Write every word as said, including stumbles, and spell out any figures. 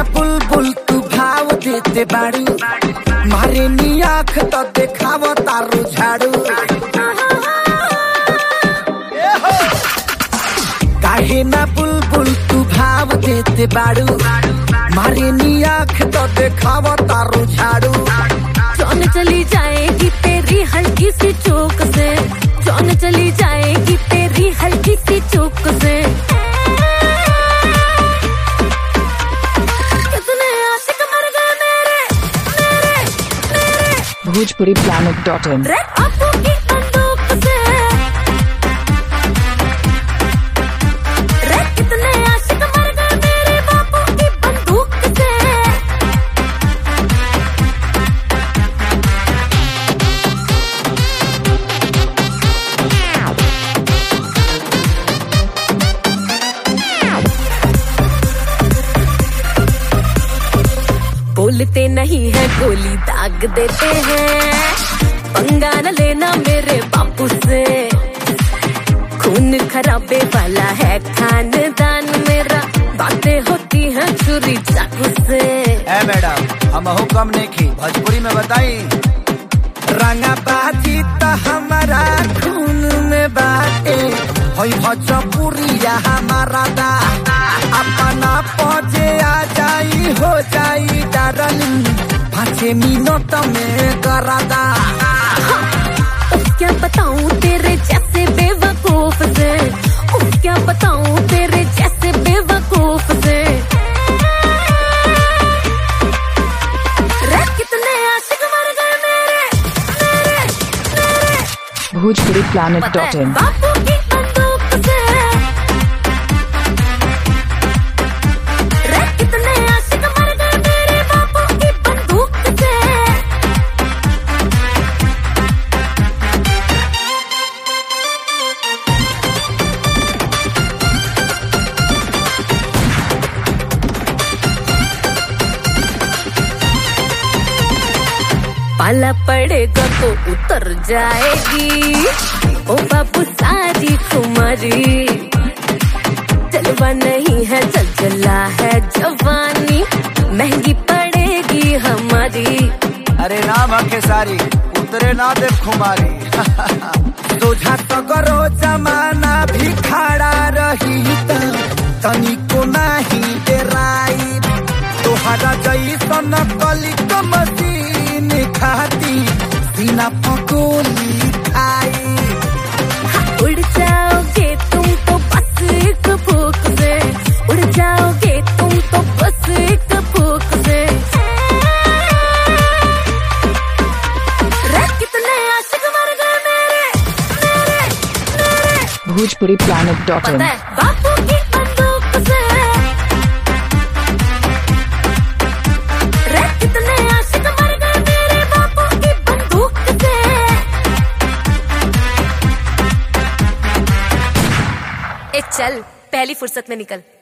बुलबुल तू भाव देते बाड़ू, मारे नी आँख तो देखाव तारू झाड़ू। काहे ना बुलबुल तू भाव देते बाड़ू, मारे नी आँख तो देखाव तारू झाड़ू। जान चली जाएगी तेरी हल्की सी चूक से, जान चली जाएगी तेरी हल्की सी चूक से। कितने आशिक मर गए मेरे मेरे मेरे। Bhojpuri planet dot in. बापू की बंदूक से, रे कितने आशिक मर गए मेरे बापू की बंदूक से। बोलते नहीं है गोली दाग देते हैं, पंगा न लेना मेरे बापू से। खून खराबे वाला है खानदान मेरा, बातें होती हैं छुरी चाकू से। ए मैडम हम हो कम नहीं की भोजपुरी में बताई। रंगा बाजी तो हमारा खून में बाटे, होई भोजपुरिया हमारा दा। अपना पहुंचे आ जाई हो जाई डार्लिंग, पाँच मिनट में करादा। क्या बताऊं तेरे जैसे बेवकूफ से, क्या बताऊं तेरे जैसे बेवकूफ से। रे कितने आशिक मर गए मेरे मेरे मेरे। Bhojpuri planet dot in. बापू की बंदूक से, रे कितने आशिक मर गए मेरे बापू की बंदूक से। पाला पड़ेगा तो उतर जाएगी ओ बाबू सारी खुमारी। जलवा नहीं है जलजला है जवानी, महंगी पड़ेगी हमारी। अरे नाम के सारी उतरे ना दे खुमारी। तुझा तो करो जमाना भी खड़ा रही तनी को नहीं डराई। तोहरा जैसन कली को मशीन खाती सीना पकोली खाई। उड़ जाओगे तुम तो बस एक फूक से, उड़ जाओगे तुम तो बस एक फूक से। रे कितने आशिक मर गए मेरे मेरे मेरे। Bhojpuri planet dot in. बापू की बंदूक से, रे कितने आशिक मर गए मेरे बापू की बंदूक से। ए चल पहली फुर्सत में निकल।